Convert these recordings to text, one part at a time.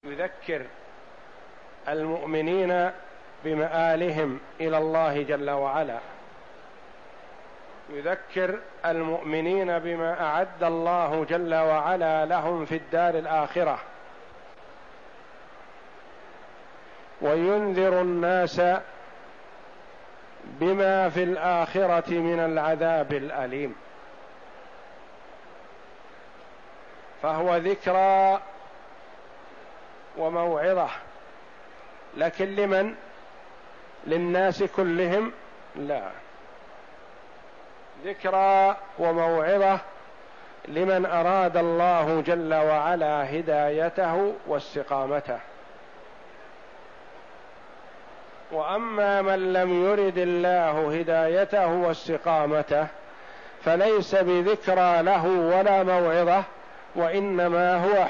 يذكر المؤمنين بمآلهم إلى الله جل وعلا، يذكر المؤمنين بما أعد الله جل وعلا لهم في الدار الآخرة، وينذر الناس بما في الآخرة من العذاب الأليم. فهو ذكرى وموعظة، لكن لمن؟ للناس كلهم؟ لا، ذكرى وموعظة لمن أراد الله جل وعلا هدايته واستقامته. وأما من لم يرد الله هدايته واستقامته فليس بذكرى له ولا موعظة، وإنما هو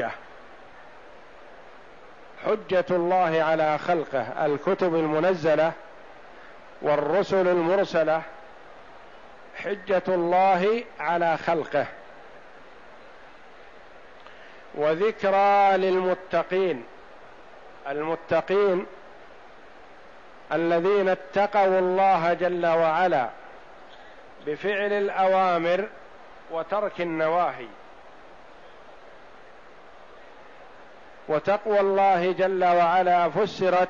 حجة الله على خلقه، الكتب المنزلة والرسل المرسلة حجة الله على خلقه. وذكرى للمتقين، المتقين الذين اتقوا الله جل وعلا بفعل الأوامر وترك النواهي. وتقوى الله جل وعلا فسرت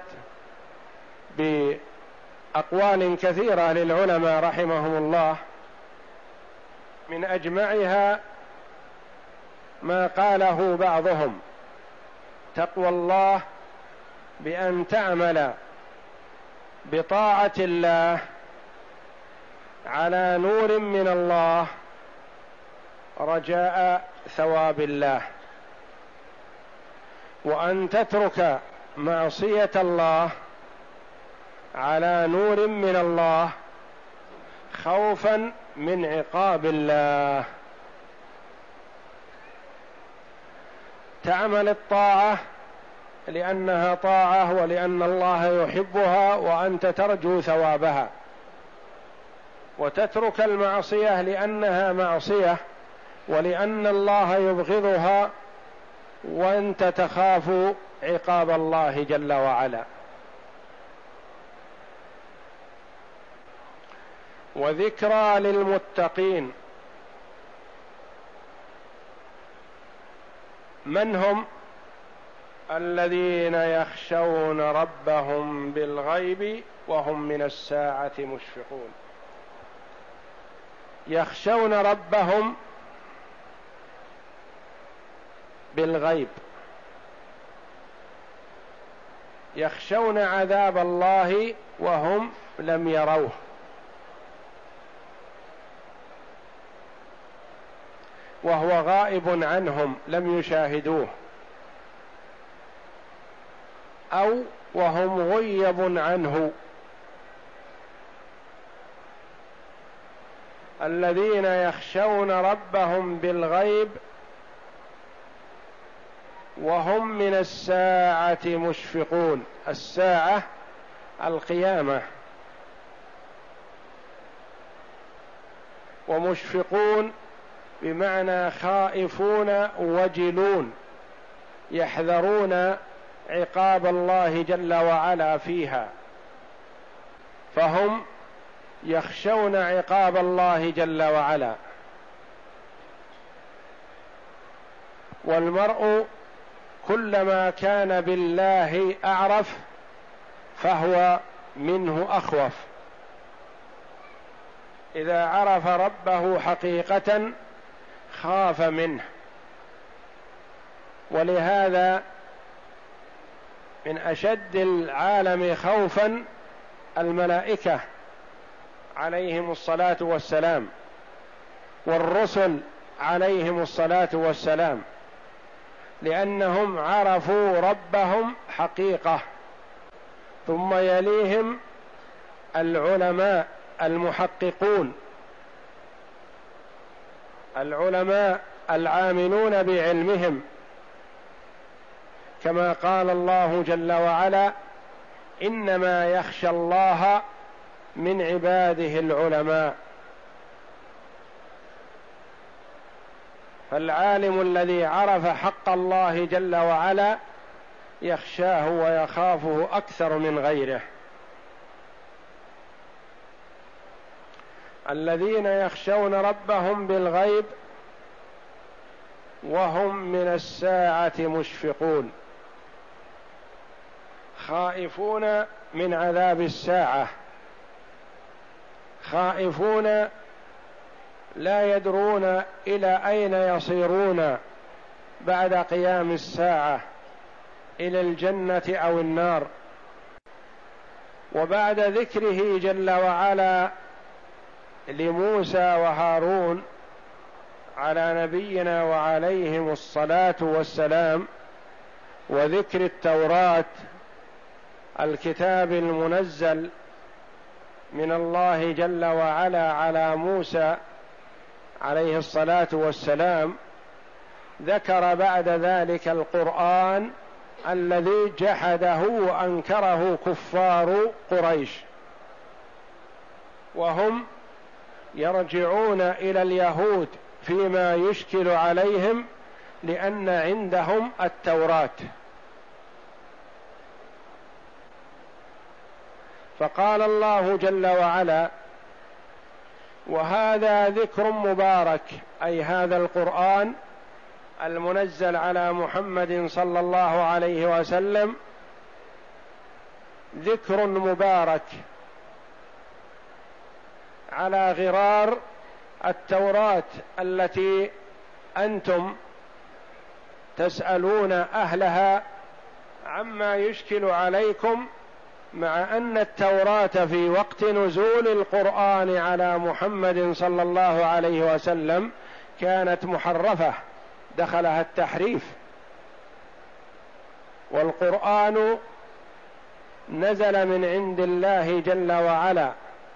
بأقوال كثيرة للعلماء رحمهم الله، من أجمعها ما قاله بعضهم: تقوى الله بأن تعمل بطاعة الله على نور من الله رجاء ثواب الله، وأن تترك معصية الله على نور من الله خوفا من عقاب الله. تعمل الطاعة لأنها طاعة ولأن الله يحبها وأنت ترجو ثوابها، وتترك المعصية لأنها معصية ولأن الله يبغضها وأنت تخاف عقاب الله جل وعلا. وذكرى للمتقين، من هم؟ الذين يخشون ربهم بالغيب وهم من الساعة مشفقون. يخشون ربهم بالغيب، يخشون عذاب الله وهم لم يروه، وهو غائب عنهم لم يشاهدوه، أو وهم غيب عنه. الذين يخشون ربهم بالغيب وهم من الساعة مشفقون. الساعة القيامة، ومشفقون بمعنى خائفون وجلون، يحذرون عقاب الله جل وعلا فيها، فهم يخشون عقاب الله جل وعلا. والمرء كلما كان بالله أعرف فهو منه أخوف. إذا عرف ربه حقيقة خاف منه. ولهذا من أشد العالم خوفا الملائكة عليهم الصلاة والسلام، والرسل عليهم الصلاة والسلام، لأنهم عرفوا ربهم حقيقة. ثم يليهم العلماء المحققون، العلماء العاملون بعلمهم، كما قال الله جل وعلا: إنما يخشى الله من عباده العلماء. فالعالم الذي عرف حق الله جل وعلا يخشاه ويخافه أكثر من غيره. الذين يخشون ربهم بالغيب وهم من الساعة مشفقون، خائفون من عذاب الساعة، خائفون لا يدرون إلى أين يصيرون بعد قيام الساعة، إلى الجنة أو النار. وبعد ذكره جل وعلا لموسى وهارون على نبينا وعليهم الصلاة والسلام، وذكر التوراة الكتاب المنزل من الله جل وعلا على موسى عليه الصلاة والسلام، ذكر بعد ذلك القرآن الذي جحده وأنكره كفار قريش، وهم يرجعون إلى اليهود فيما يشكل عليهم لأن عندهم التوراة. فقال الله جل وعلا: وهذا ذكر مبارك، أي هذا القرآن المنزل على محمد صلى الله عليه وسلم ذكر مبارك على غرار التوراة التي أنتم تسألون أهلها عما يشكل عليكم، مع أن التوراة في وقت نزول القرآن على محمد صلى الله عليه وسلم كانت محرفة، دخلها التحريف، والقرآن نزل من عند الله جل وعلا،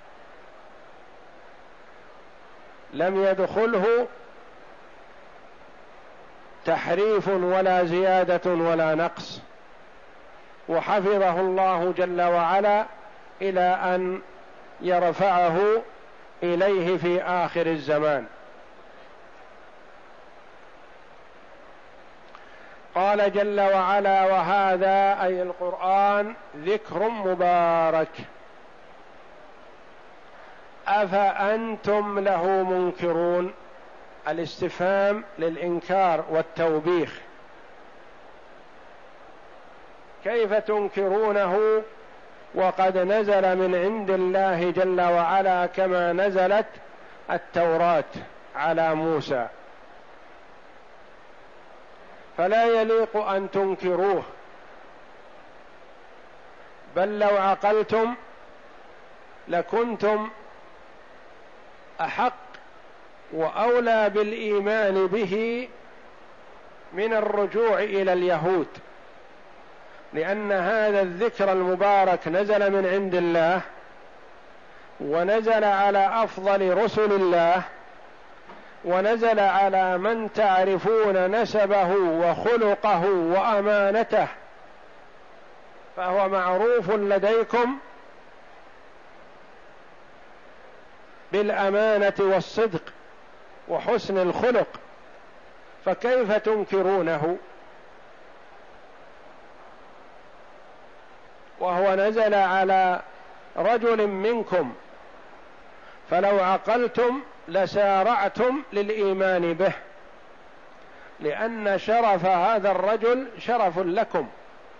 لم يدخله تحريف ولا زيادة ولا نقص، وحفظه الله جل وعلا إلى أن يرفعه إليه في آخر الزمان. قال جل وعلا: وهذا أي القرآن ذكر مبارك أفأنتم له منكرون. الاستفهام للإنكار والتوبيخ، كيف تنكرونه وقد نزل من عند الله جل وعلا كما نزلت التوراة على موسى؟ فلا يليق أن تنكروه، بل لو عقلتم لكنتم أحق وأولى بالإيمان به من الرجوع إلى اليهود، لأن هذا الذكر المبارك نزل من عند الله، ونزل على أفضل رسل الله، ونزل على من تعرفون نسبه وخلقه وأمانته، فهو معروف لديكم بالأمانة والصدق وحسن الخلق، فكيف تنكرونه وهو نزل على رجل منكم؟ فلو عقلتم لسارعتم للإيمان به، لأن شرف هذا الرجل شرف لكم،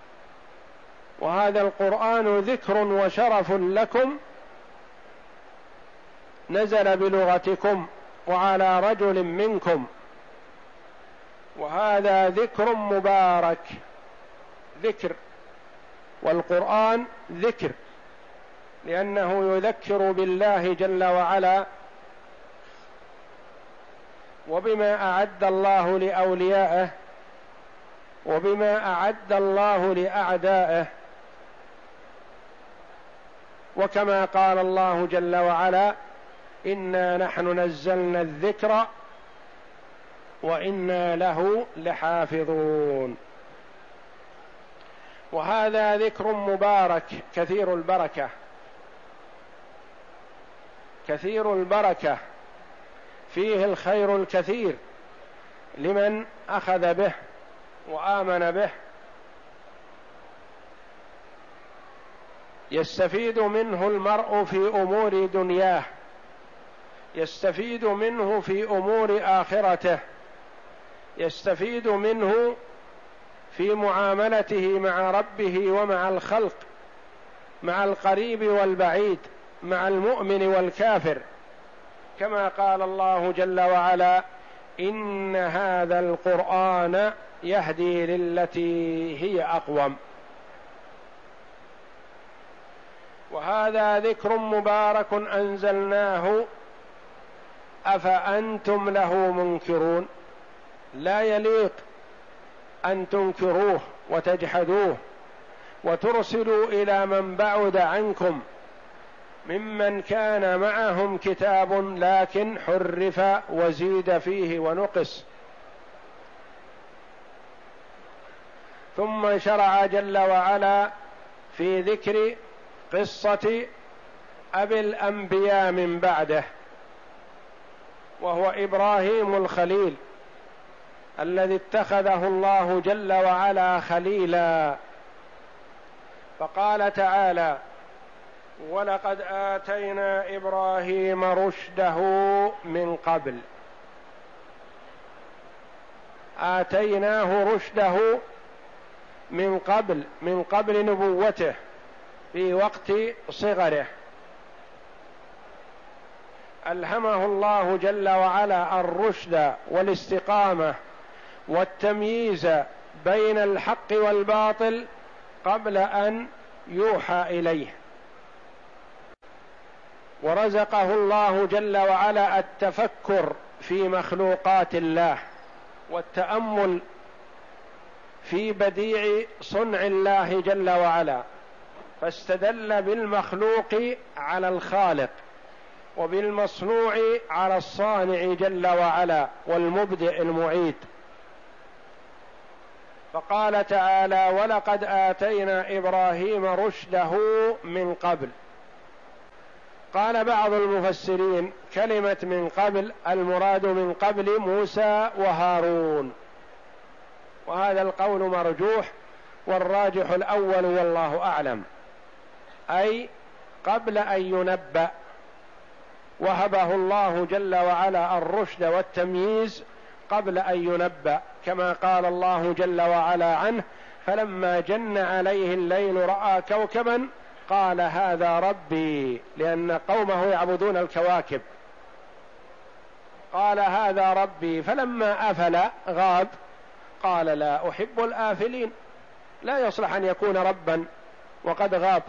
وهذا القرآن ذكر وشرف لكم، نزل بلغتكم وعلى رجل منكم، وهذا ذكر مبارك. ذكر، والقرآن ذكر لأنه يذكر بالله جل وعلا وبما أعد الله لأوليائه وبما أعد الله لأعدائه، وكما قال الله جل وعلا: إنا نحن نزلنا الذكر وإنا له لحافظون. وهذا ذكر مبارك كثير البركة، كثير البركة، فيه الخير الكثير لمن أخذ به وآمن به. يستفيد منه المرء في امور دنياه، يستفيد منه في امور اخرته، يستفيد منه في معاملته مع ربه ومع الخلق، مع القريب والبعيد، مع المؤمن والكافر، كما قال الله جل وعلا: إن هذا القرآن يهدي للتي هي أقوم. وهذا ذكر مبارك أنزلناه أفأنتم له منكرون. لا يليق أن تنكروه وتجحدوه وترسلوا إلى من بعد عنكم ممن كان معهم كتاب لكن حرف وزيد فيه ونقص. ثم شرع جل وعلا في ذكر قصة أبي الأنبياء من بعده، وهو إبراهيم الخليل الذي اتخذه الله جل وعلا خليلا. فقال تعالى: ولقد آتينا إبراهيم رشده من قبل. آتيناه رشده من قبل نبوته، في وقت صغره ألهمه الله جل وعلا الرشد والاستقامة والتمييز بين الحق والباطل قبل أن يوحى إليه، ورزقه الله جل وعلا التفكر في مخلوقات الله والتأمل في بديع صنع الله جل وعلا، فاستدل بالمخلوق على الخالق وبالمصنوع على الصانع جل وعلا والمبدئ المعيد. فقال تعالى: ولقد آتينا إبراهيم رشده من قبل. قال بعض المفسرين: كلمة من قبل المراد من قبل موسى وهارون، وهذا القول مرجوح، والراجح الأول والله أعلم، أي قبل أن ينبأ، وهبه الله جل وعلا الرشد والتمييز قبل أن ينبأ، كما قال الله جل وعلا عنه: فلما جن عليه الليل رأى كوكبا قال هذا ربي، لأن قومه يعبدون الكواكب، قال هذا ربي، فلما أفل غاب قال لا أحب الآفلين، لا يصلح أن يكون ربا وقد غاب.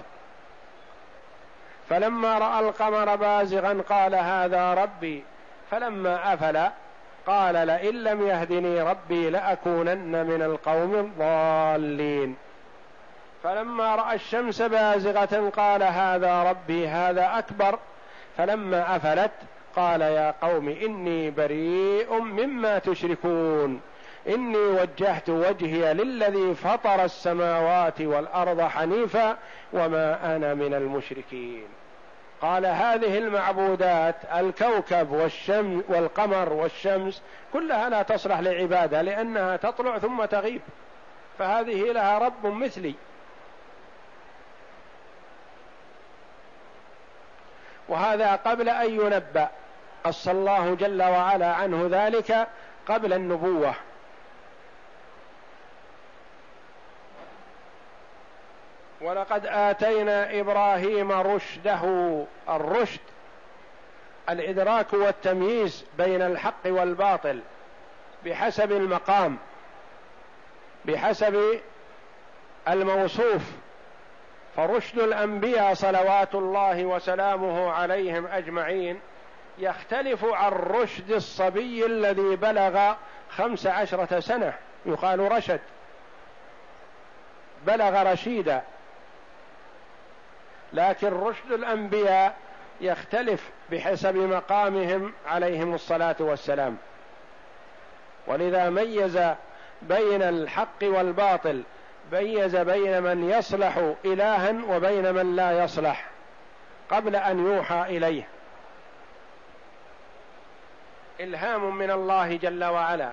فلما رأى القمر بازغا قال هذا ربي، فلما أفل قال لئن لم يهدني ربي لأكونن من القوم الضالين. فلما رأى الشمس بازغة قال هذا ربي هذا أكبر، فلما أفلت قال يا قوم إني بريء مما تشركون، إني وجهت وجهي للذي فطر السماوات والأرض حنيفا وما أنا من المشركين. قال هذه المعبودات الكوكب والشمس والقمر والشمس كلها لا تصلح لعبادة، لأنها تطلع ثم تغيب، فهذه لها رب مثلي. وهذا قبل أن ينبأ، قص الله جل وعلا عنه ذلك قبل النبوة. ولقد آتينا إبراهيم رشده. الرشد الإدراك والتمييز بين الحق والباطل بحسب المقام، بحسب الموصوف. فرشد الأنبياء صلوات الله وسلامه عليهم أجمعين يختلف عن رشد الصبي الذي بلغ 15 سنة، يقال رشد، بلغ رشيدا. لكن رشد الأنبياء يختلف بحسب مقامهم عليهم الصلاة والسلام، ولذا ميز بين الحق والباطل، ميز بين من يصلح إلها وبين من لا يصلح قبل أن يوحى إليه. إلهام من الله جل وعلا.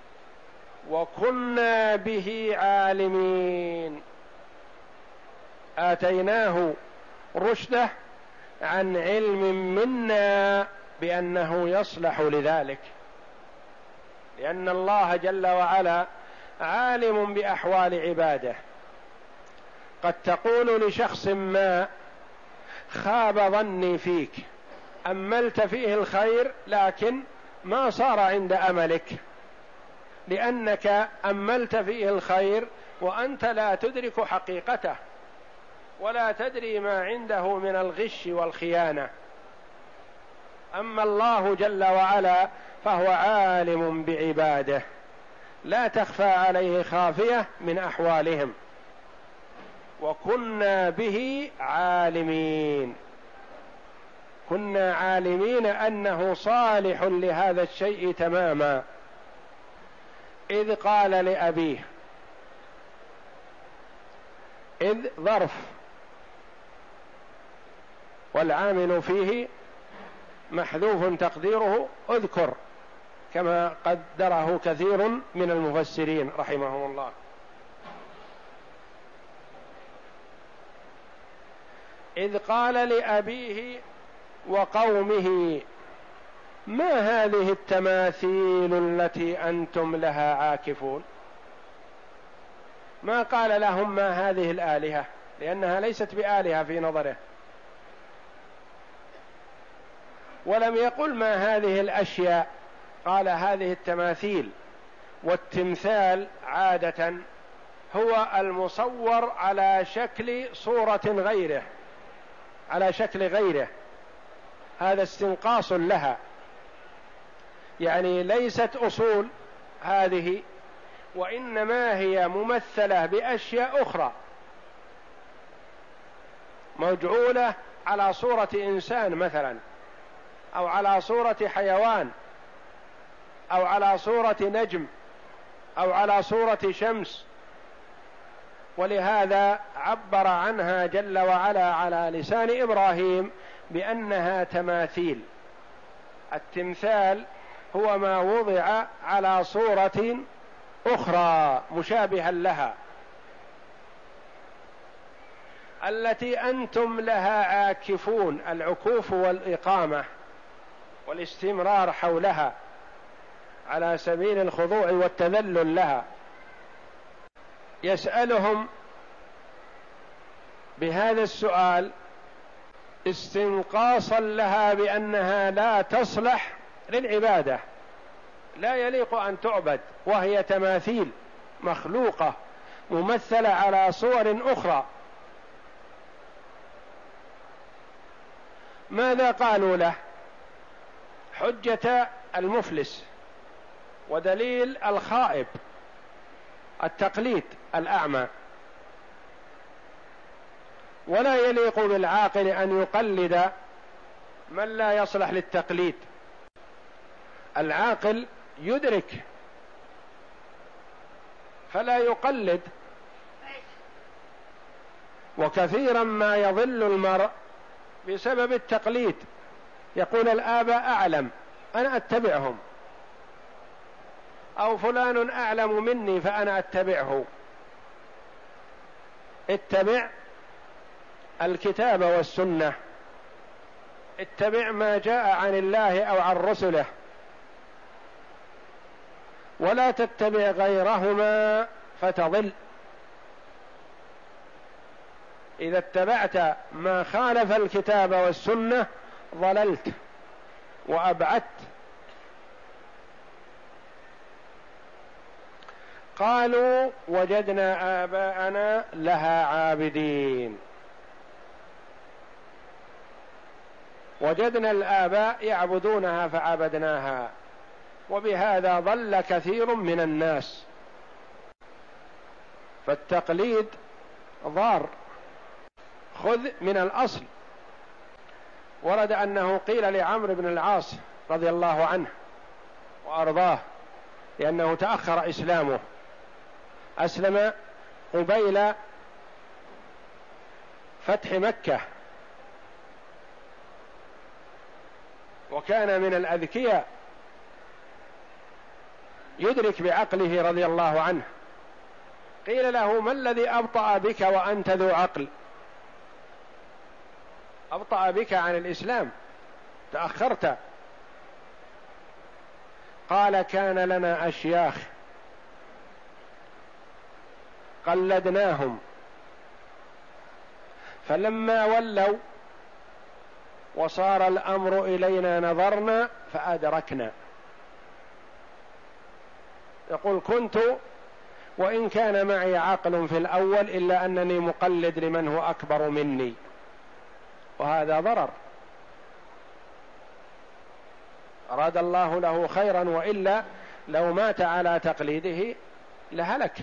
وكنا به عالمين، آتيناه رشده عن علم منا بأنه يصلح لذلك، لأن الله جل وعلا عالم بأحوال عباده. قد تقول لشخص ما: خاب ظني فيك، أملت فيه الخير لكن ما صار عند أملك، لأنك أملت فيه الخير وأنت لا تدرك حقيقته ولا تدري ما عنده من الغش والخيانة. أما الله جل وعلا فهو عالم بعباده، لا تخفى عليه خافية من أحوالهم، وكنا به عالمين، كنا عالمين أنه صالح لهذا الشيء تماما. إذ قال لأبيه، إذ ظرف والعامل فيه محذوف تقديره اذكر، كما قدره كثير من المفسرين رحمهم الله. إذ قال لأبيه وقومه: ما هذه التماثيل التي أنتم لها عاكفون؟ ما قال لهم ما هذه الآلهة، لأنها ليست بآلهة في نظره، ولم يقل ما هذه الأشياء، قال هذه التماثيل. والتمثال عادة هو المصور على شكل صورة غيره، على شكل غيره، هذا استنقاص لها، يعني ليست أصول هذه، وإنما هي ممثلة بأشياء أخرى مجعولة على صورة إنسان مثلا، أو على صورة حيوان، أو على صورة نجم، أو على صورة شمس. ولهذا عبر عنها جل وعلا على لسان إبراهيم بأنها تماثيل. التمثال هو ما وضع على صورة أخرى مشابها لها، التي أنتم لها عاكفون، العكوف والإقامة والاستمرار حولها على سبيل الخضوع والتذلل لها. يسألهم بهذا السؤال استنقاصا لها بأنها لا تصلح للعبادة، لا يليق أن تعبد، وهي تماثيل مخلوقة ممثلة على صور أخرى. ماذا قالوا له؟ حجة المفلس ودليل الخائب، التقليد الأعمى. ولا يليق بالعاقل أن يقلد من لا يصلح للتقليد. العاقل يدرك فلا يقلد. وكثيرا ما يضل المرء بسبب التقليد، يقول الآباء أعلم أنا أتبعهم، أو فلان أعلم مني فأنا أتبعه. اتبع الكتاب والسنة، اتبع ما جاء عن الله أو عن رسله، ولا تتبع غيرهما فتضل. إذا اتبعت ما خالف الكتاب والسنة ضللت وأبعدت. قالوا وجدنا آباءنا لها عابدين. وجدنا الآباء يعبدونها فعبدناها، وبهذا ضل كثير من الناس. فالتقليد ضار، خذ من الأصل. ورد أنه قيل لعمرو بن العاص رضي الله عنه وأرضاه، لأنه تأخر إسلامه، أسلم قبيل فتح مكة، وكان من الأذكياء يدرك بعقله رضي الله عنه. قيل له: ما الذي أبطأ بك وأنت ذو عقل؟ أبطأ بك عن الإسلام، تأخرت. قال كان لنا أشياخ قلدناهم، فلما ولوا وصار الأمر إلينا نظرنا فأدركنا. يقول كنت وإن كان معي عقل في الأول إلا أنني مقلد لمن هو أكبر مني، وهذا ضرر. أراد الله له خيرا، وإلا لو مات على تقليده لهلك.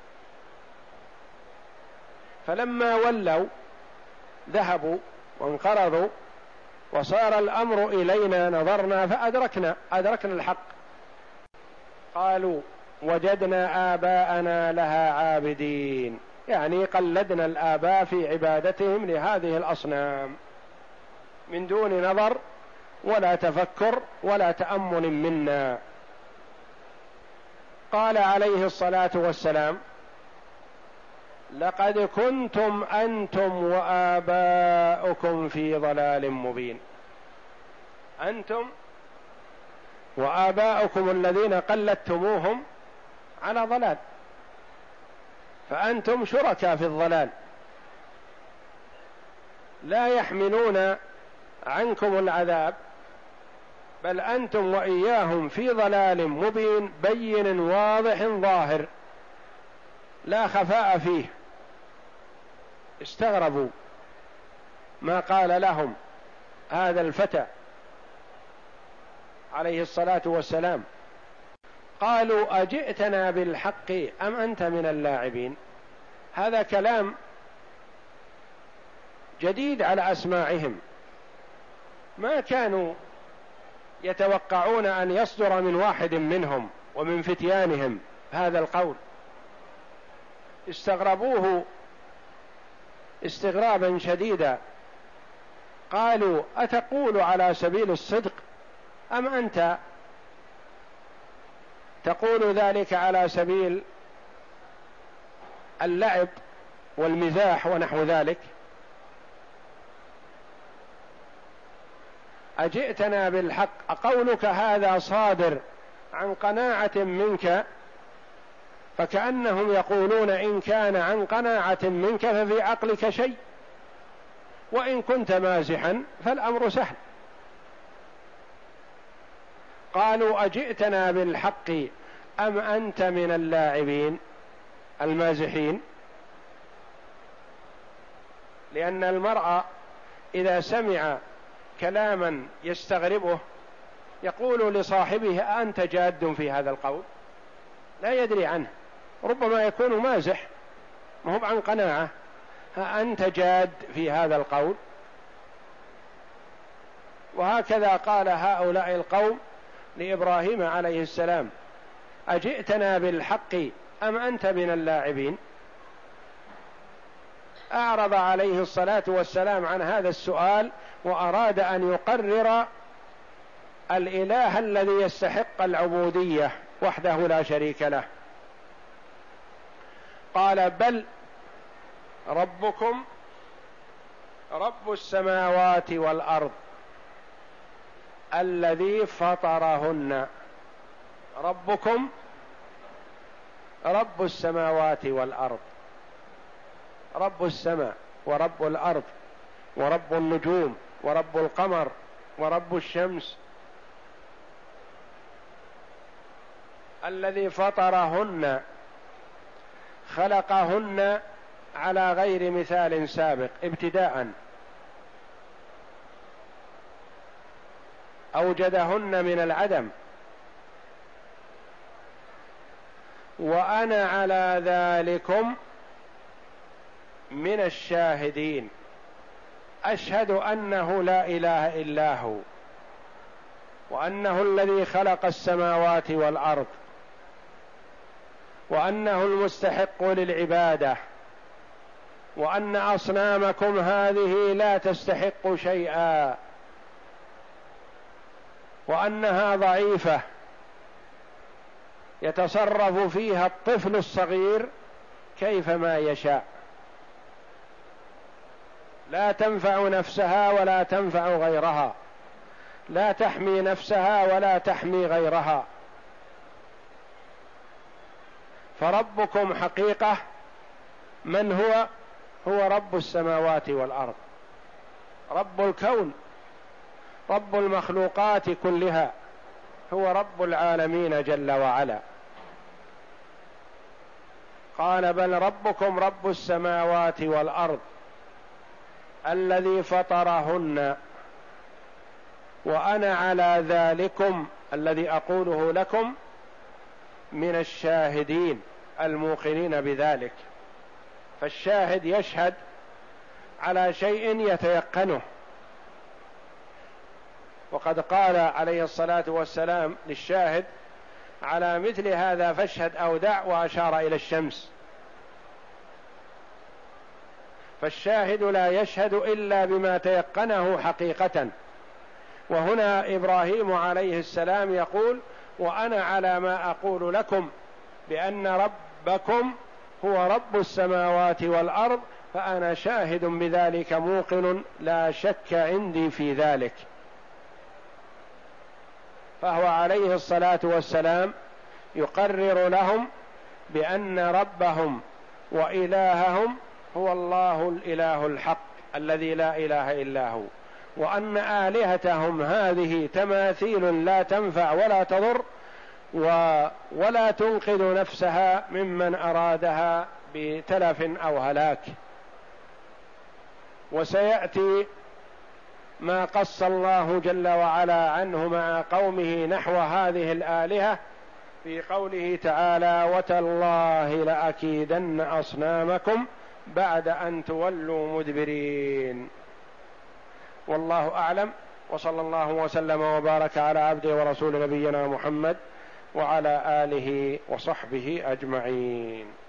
فلما ولوا ذهبوا وانقرضوا وصار الأمر إلينا نظرنا فأدركنا الحق. قالوا وجدنا آباءنا لها عابدين، يعني قلدنا الآباء في عبادتهم لهذه الأصنام من دون نظر ولا تفكر ولا تأمل منا. قال عليه الصلاة والسلام لقد كنتم أنتم وآباؤكم في ضلال مبين. أنتم وآباؤكم الذين قلدتموهم على ضلال، فأنتم شركاء في الضلال، لا يحملون عنكم العذاب، بل أنتم وإياهم في ضلال مبين بين واضح ظاهر لا خفاء فيه. استغربوا ما قال لهم هذا الفتى عليه الصلاة والسلام. قالوا أجئتنا بالحق أم أنت من اللاعبين. هذا كلام جديد على أسماعهم، ما كانوا يتوقعون أن يصدر من واحد منهم ومن فتيانهم هذا القول. استغربوه استغرابا شديدا. قالوا أتقول على سبيل الصدق أم أنت تقول ذلك على سبيل اللعب والمزاح ونحو ذلك؟ أجئتنا بالحق، أقولك هذا صادر عن قناعة منك؟ فكأنهم يقولون إن كان عن قناعة منك ففي عقلك شيء، وإن كنت مازحا فالأمر سهل. قالوا أجئتنا بالحق أم أنت من اللاعبين المازحين. لأن المرء إذا سمع كلاما يستغربه يقول لصاحبه أنت جاد في هذا القول؟ لا يدري عنه، ربما يكون مازح ما هو عن قناعة. أنت جاد في هذا القول؟ وهكذا قال هؤلاء القوم لإبراهيم عليه السلام أجئتنا بالحق أم أنت من اللاعبين. أعرض عليه الصلاة والسلام عن هذا السؤال وأراد أن يقرر الإله الذي يستحق العبودية وحده لا شريك له. قال بل ربكم رب السماوات والأرض الذي فطرهن. ربكم رب السماوات والأرض، رب السماء ورب الأرض ورب النجوم ورب القمر ورب الشمس، الذي فطرهن خلقهن على غير مثال سابق ابتداء، أوجدهن من العدم، وأنا على ذلكم من الشاهدين، أشهد أنه لا إله إلا هو، وأنه الذي خلق السماوات والأرض، وأنه المستحق للعبادة، وأن أصنامكم هذه لا تستحق شيئا، وأنها ضعيفة يتصرف فيها الطفل الصغير كيفما يشاء، لا تنفع نفسها ولا تنفع غيرها، لا تحمي نفسها ولا تحمي غيرها. فربكم حقيقة من هو؟ هو رب السماوات والأرض، رب الكون، رب المخلوقات كلها، هو رب العالمين جل وعلا. قال بل ربكم رب السماوات والأرض الذي فطرهن وأنا على ذلكم الذي أقوله لكم من الشاهدين الموقنين بذلك. فالشاهد يشهد على شيء يتيقنه، وقد قال عليه الصلاة والسلام للشاهد على مثل هذا فاشهد أو دع، وأشار إلى الشمس. فالشاهد لا يشهد إلا بما تيقنه حقيقة. وهنا إبراهيم عليه السلام يقول وأنا على ما أقول لكم بأن ربكم هو رب السماوات والأرض، فأنا شاهد بذلك موقن لا شك عندي في ذلك. فهو عليه الصلاة والسلام يقرر لهم بأن ربهم وإلههم هو الله الإله الحق الذي لا إله إلا هو، وأن آلهتهم هذه تماثيل لا تنفع ولا تضر ولا تنقذ نفسها ممن أرادها بتلف أو هلاك. وسيأتي ما قص الله جل وعلا عنه مع قومه نحو هذه الآلهة في قوله تعالى وتالله لأكيدن أصنامكم بعد أن تولوا مدبرين. والله أعلم، وصلى الله وسلم وبارك على عبده ورسول نبينا محمد وعلى آله وصحبه أجمعين.